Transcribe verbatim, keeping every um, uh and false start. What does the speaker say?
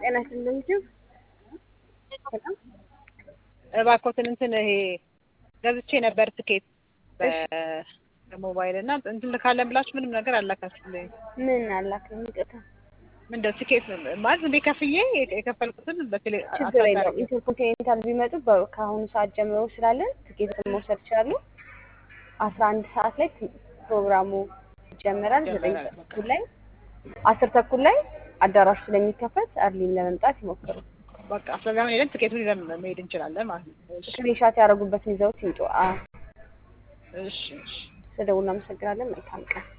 ጤና ይስጥልኝ ልጅ ሰላም እባክዎትን እንትን ይሄ ገዝቼ ነበር ትኬት በሞባይል እና እንትን ልካለን ብላችሁ ምንም ነገር አላካችሁልኝ። ምን አላክም ይቅርታ። ምንድን ትኬት ማለት እንዴ ከፍዬ የከፈልኩትን በቴሌ ችግር የለውም። ኢንተርኮንቲኔንታል ቢመጡ ከአሁኑ ሰዓት ጀምሮ ስላለን ትኬት መውሰድ ይችላሉ። አስራ አንድ ሰዓት ላይ ፕሮግራሙ ይጀምራል። ዘጠኝ ተኩል ላይ አስር ተኩል ላይ አዳራሹ ስለሚከፈት አርሊን ለመምጣት ይሞክሩ። በቃ ስለዚህ ሄደን ትኬቱን ይዘን መሄድ እንችላለን ማለት ነው። ስክሪንሻት ያደረጉበትን ይዘውት ይምጡ። እሺ እሺ። ስለደውል እናመሰግናለን። መልካም ቀን።